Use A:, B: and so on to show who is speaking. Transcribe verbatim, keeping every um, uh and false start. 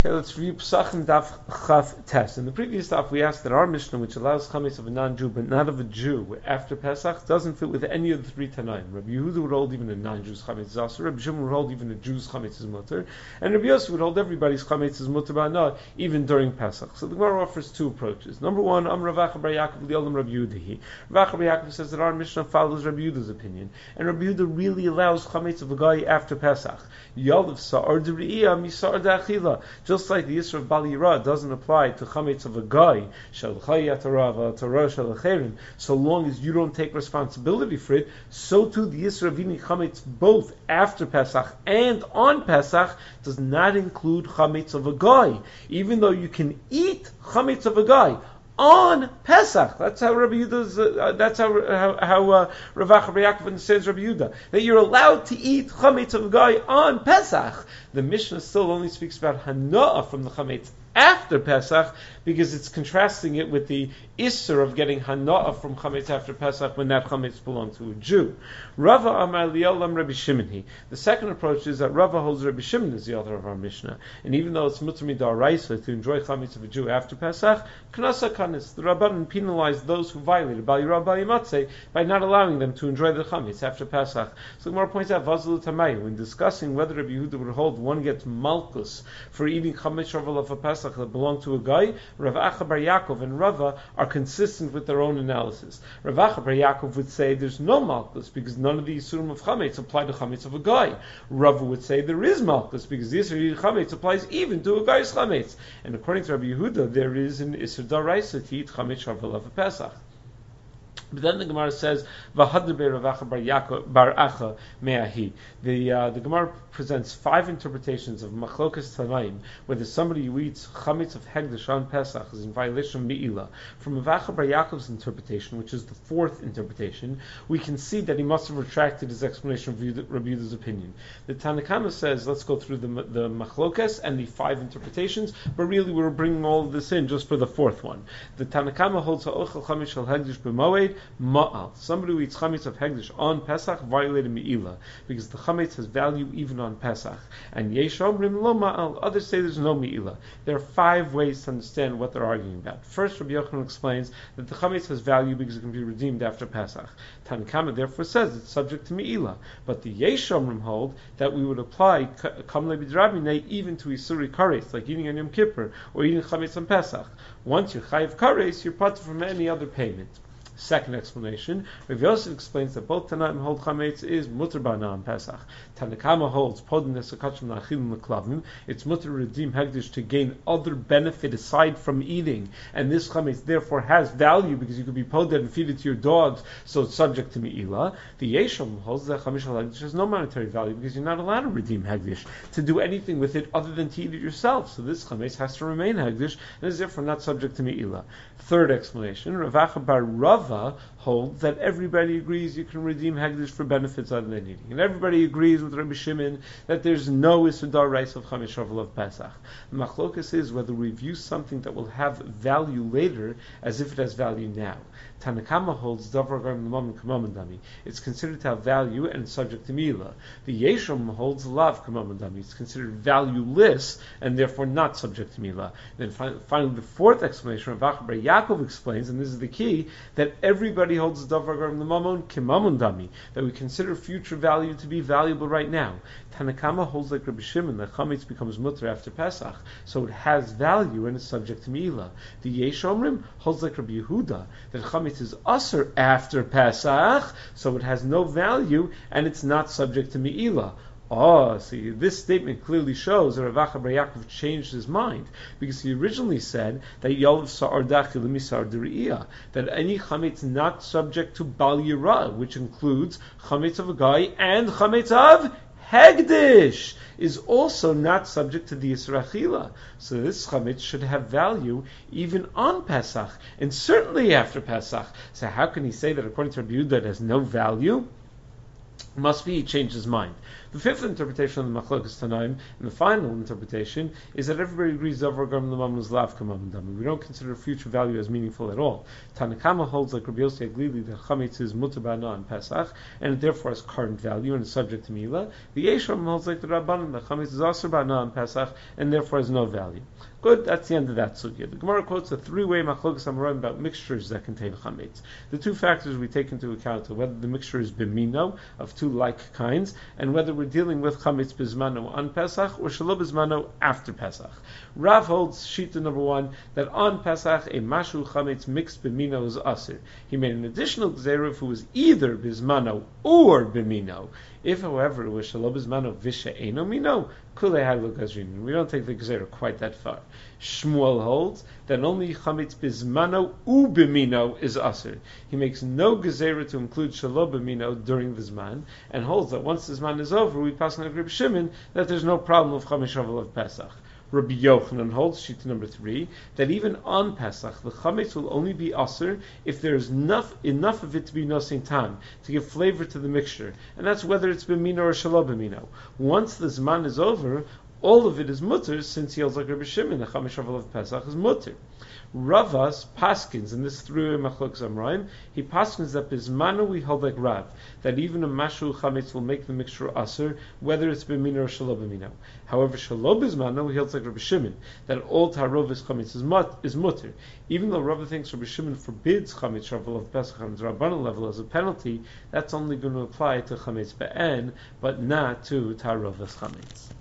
A: Okay, let's review Pesachim Daf Chaf Tes. In the previous daf, we asked that our Mishnah, which allows chametz of a non-Jew but not of a Jew after Pesach, doesn't fit with any of the three Tanaim. Rabbi Yehuda would hold even a non-Jew's chametz is asur. Rabbi Shimon would hold even a Jew's chametz is mutter, and Rabbi Yosef would hold everybody's chametz is mutter ba'ana, even during Pesach. So the Gemara offers two approaches. Number one, Am Rav Acha bar Yaakov li'olam Rabbi Yehuda. Rav Acha bar Yaakov says that our Mishnah follows Rabbi Yehuda's opinion, and Rabbi Yehuda really allows chametz of a guy after Pesach. Yalav sa'ar d're'iyah misa'ar d'achila. Just like the Yisra of Bal Yirah doesn't apply to chametz of a guy, shel chayat harav Torah shel acherim, so long as you don't take responsibility for it, so too the Yisra of eating chametz both after Pesach and on Pesach does not include chametz of a guy, even though you can eat chametz of a guy on Pesach. That's how Rabbi Yehuda's. Uh, that's how how, how uh, Rav Acha bar Yaakov understands Rabbi Yehuda, that you're allowed to eat chametz of a guy on Pesach. The Mishnah still only speaks about hana'ah from the chametz after Pesach, because it's contrasting it with the Isser of getting hana'ah from chametz after Pesach when that chametz belongs to a Jew. Rava Amar Li'olam Rabbi Shimon. The second approach is that Rava holds Rabbi Shimon as the author of our Mishnah, and even though it's mutar midaraisa to enjoy chametz of a Jew after Pesach, knasa kanis, the Rabbanan penalized those who violated Bal Yirah Bal Yimatzeh by not allowing them to enjoy the chametz after Pesach. So the Gemara points out Vazal Tamayu when discussing whether Rabbi Yehuda would hold one gets malchus for eating chametz shavuot of a Pesach that belong to a guy. Rav Acha bar Yaakov and Rava are consistent with their own analysis. Rav Acha bar Yaakov would say there's no malchus because none of the Yisurim of chametz apply to chametz of a guy. Rava would say there is malchus because the Yisur of chametz applies even to a guy's chametz. And according to Rabbi Yehuda, there is an Isur daraisa to eat chametz shavuot of a Pesach. But then the Gemara says, "V'hadr be Rav Acha bar Yaakov bar Acha me'ahi." The uh, the Gemara presents five interpretations of machlokas tanaim, whether somebody who eats chametz of hegdish on Pesach is in violation of me'ilah. From Rav Acha bar Yaakov's interpretation, which is the fourth interpretation, we can see that he must have retracted his explanation of Rabbi Yehuda's opinion. The Tanna Kamma says, let's go through the the machlokas and the five interpretations, but really we're bringing all of this in just for the fourth one. The Tanna Kamma holds ha'ochel chametz shel hegdish b'moed ma'al. Somebody who eats chametz of hegdish on Pesach violated me'ilah, because the chametz has value even on Pesach. And yesh omrim lo ma'al. Others say there's no me'ilah. There are five ways to understand what they're arguing about. First, Rabbi Yochanan explains that the chametz has value because it can be redeemed after Pesach. Tanna Kamma therefore says it's subject to me'ilah. But the yesh omrim hold that we would apply kamle b'drabinei even to isuri kares, like eating on Yom Kippur or eating chametz on Pesach. Once you're chayiv kares, you're part from any other payment. Second explanation, Rav Yosef explains that both Tanaim hold chametz is mutar ba'ana on Pesach. Tanna Kamma holds podin nesakachim la'achil l'klavim. It's mutar redeem hegdish to gain other benefit aside from eating, and this chametz therefore has value because you could be poded and feed it to your dogs, so it's subject to me'ilah. The Yeshom holds that chametz hegdish has no monetary value because you're not allowed to redeem hegdish to do anything with it other than to eat it yourself. So this chametz has to remain hegdish and is therefore not subject to me'ilah. Third explanation, Rav Acha bar Rava holds that everybody agrees you can redeem hegdish for benefits other than eating, and everybody agrees with Rabbi Shimon that there's no Isur daraisa of chametz shavuot of Pesach. The machlokas is whether we view something that will have value later as if it has value now. Tanna Kamma holds davar garim l'mamon k'mamon dami. It's considered to have value and it's subject to me'ilah. The Yeshom holds lav k'mamon dami. It's considered valueless and therefore not subject to me'ilah. Then fi- finally, the fourth explanation of Rav Acha bar Yaakov explains, and this is the key, that everybody holds davar garim l'mamon k'mamon dami, that we consider future value to be valuable right now. Tanna Kamma holds like Rabbi Shimon that chametz becomes mutar after Pesach, so it has value and is subject to me'ilah. The Yesh Omrim holds like Rabbi Yehuda that chametz is usher after Pesach, so it has no value and it's not subject to me'ilah. Oh, see, this statement clearly shows that Rav Acha bar Yaakov changed his mind, because he originally said that Yalav sa'ar dachil misar d're'iyah, that any chametz not subject to Bal Yirah, which includes chametz of a guy and chametz of hegdish, is also not subject to the Yisur achila. So this chametz should have value even on Pesach, and certainly after Pesach. So how can he say that according to Rabbi Yehuda it has no value? Must be he changed his mind. The fifth interpretation of the Machlokas Tanaim, and the final interpretation, is that everybody agrees Zavar Garm Lamam is Lav Kamam Dami. We don't consider future value as meaningful at all. Tanakama holds like Rabbi Yossi Aglili that Chametz is Mutar Ba'ana on Pesach, and it therefore has current value and is subject to Mila. The Yeshram holds like the Rabbanan that Chametz is Asur Ba'ana on Pesach, and therefore has no value. Good, that's the end of that sugya. The Gemara quotes a three-way Machlokas Amoraim about mixtures that contain Chametz. The two factors we take into account are whether the mixture is bimino, of two like kinds, and whether we're dealing with Chametz Bizmano on Pesach or Shalom Bizmano after Pesach. Rav holds Shita number one that on Pesach a Mashu Chametz mixed bimino is Asir. He made an additional Gzera if it was either Bizmano or bimino. If, however, it was Shalom Bizmano Visha Eino Mino, Kulei Haglo Gazrin. We don't take the Gzera quite that far. Shmuel holds that only Chametz Bizmano u bimino is Asir. He makes no Gezerah to include Shalom bimino during the Zman, and holds that once the Zman is over, we pass on like Reb Shimon that there's no problem with Chamesh Shavuot of Pesach. Rabbi Yochanan holds, sheet number three, that even on Pesach, the Chametz will only be Asir if there is enough, enough of it to be Nosin Tam, to give flavor to the mixture, and that's whether it's bimino or Shalom bimino. Once the Zman is over, all of it is mutter, since he holds like Rabbi Shimon, the Chamesh Shavuot of Pesach is mutter. Ravas paskins, and this through Machlokas Amoraim, he paskins that Bizmano we hold like Rav, that even a Mashu Chametz will make the mixture Asur, whether it's Bimino or Shalom Bimino. However, Shalom Bizmano he holds like Rabbi Shimon, that all Tarovis Chametz is, mut, is mutter. Even though Rav thinks Rabbi Shimon forbids Chametz Shavuot of Pesach on the Rabbanan level as a penalty, that's only going to apply to Chametz Be'en, but not to Tarovis Chametz.